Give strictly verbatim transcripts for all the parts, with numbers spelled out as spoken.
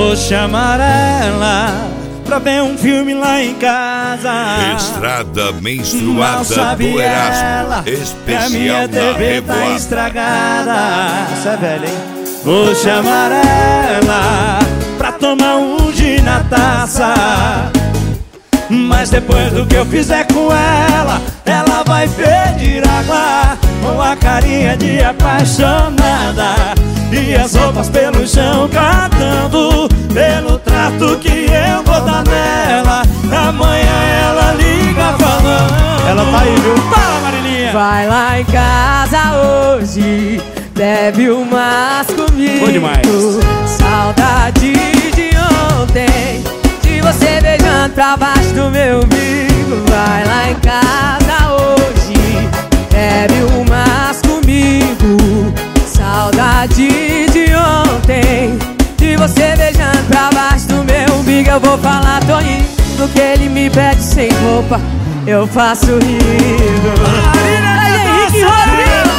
Vou chamar ela pra ver um filme lá em casa. Estrada Mal menstruada sabe do ela Erasmo, que a especial minha na T V tá Revoada. estragada. Isso é velho, hein? Vou chamar ela pra tomar um gin na taça. Mas depois do que eu fizer com ela, ela vai pedir água com a carinha de apaixonada e as roupas pelo chão catando pelo trato que eu vou dar nela. Amanhã ela liga falando. Ela tá aí, viu? Fala, Marilinha. Vai lá em casa hoje, bebe umas comigo. Bom demais. Saudade de ontem, de você beijando pra baixo do meu umbigo. Vai lá em casa hoje, bebe umas comigo. Saudade de ontem, de você beijando pra baixo do meu umbigo. Eu vou falar, tô indo, que ele me pede sem roupa, eu faço rindo. Aí, Henrique Rodrigo!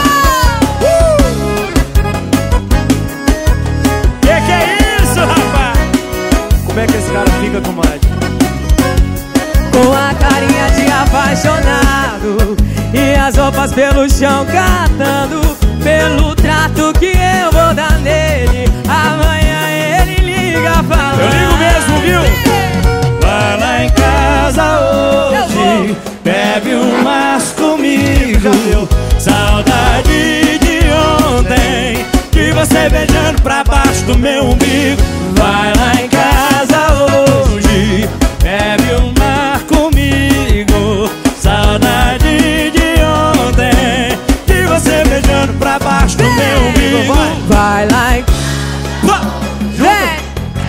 Que que é isso, rapaz? Como é que esse cara fica, comadre? Com a carinha de apaixonado e as roupas pelo chão catando pelo trato que eu vou dar nele. Amanhã ele liga falando. Eu ligo mesmo, viu? Vai lá em casa hoje, bebe umas comigo. Saudade de ontem, de você beijando pra baixo do meu umbigo. Vai lá em casa hoje, bebe uma comigo. Saudade de ontem, de você beijando pra baixo do meu umbigo. Vai, Vai lá em... Vem!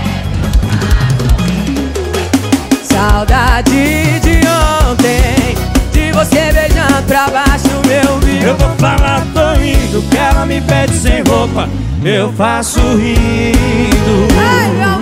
Saudade de ontem, de você beijando pra baixo do meu umbigo. eu vou falar, tô indo, que ela me pede sem roupa, eu faço rindo. Ai, meu